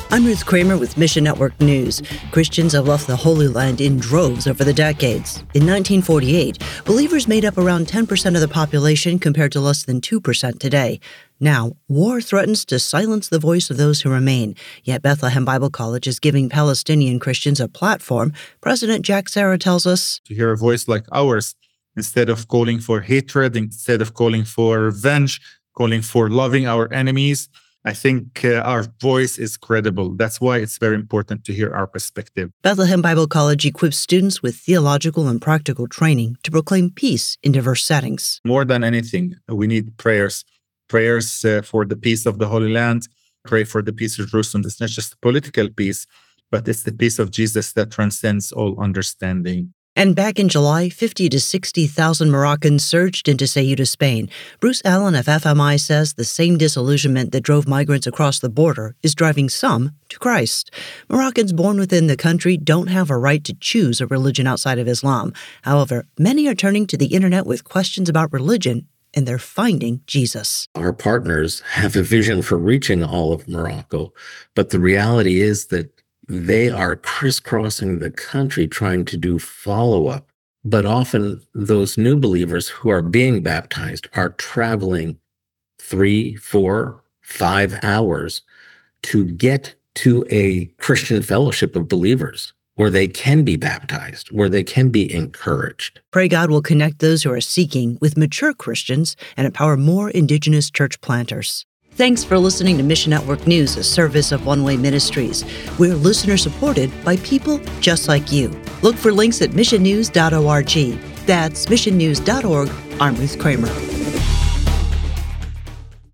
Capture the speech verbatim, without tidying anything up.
I'm Ruth Kramer with Mission Network News. Christians have left the Holy Land in droves over the decades. In nineteen forty-eight, believers made up around ten percent of the population compared to less than two percent today. Now, war threatens to silence the voice of those who remain. Yet Bethlehem Bible College is giving Palestinian Christians a platform. President Jack Serra tells us, to hear a voice like ours, instead of calling for hatred, instead of calling for revenge, calling for loving our enemies, I think uh, our voice is credible. That's why it's very important to hear our perspective. Bethlehem Bible College equips students with theological and practical training to proclaim peace in diverse settings. More than anything, we need prayers. Prayers uh, for the peace of the Holy Land. Pray for the peace of Jerusalem. It's not just political peace, but it's the peace of Jesus that transcends all understanding. And back in July, fifty to sixty thousand Moroccans surged into Ceuta, Spain. Bruce Allen of F M I says the same disillusionment that drove migrants across the border is driving some to Christ. Moroccans born within the country don't have a right to choose a religion outside of Islam. However, many are turning to the internet with questions about religion, and they're finding Jesus. Our partners have a vision for reaching all of Morocco, but the reality is that they are crisscrossing the country trying to do follow-up. But often those new believers who are being baptized are traveling three, four, five hours to get to a Christian fellowship of believers where they can be baptized, where they can be encouraged. Pray God will connect those who are seeking with mature Christians and empower more Indigenous church planters. Thanks for listening to Mission Network News, a service of One Way Ministries. We're listener-supported by people just like you. Look for links at mission news dot org. That's mission news dot org. I'm Ruth Kramer.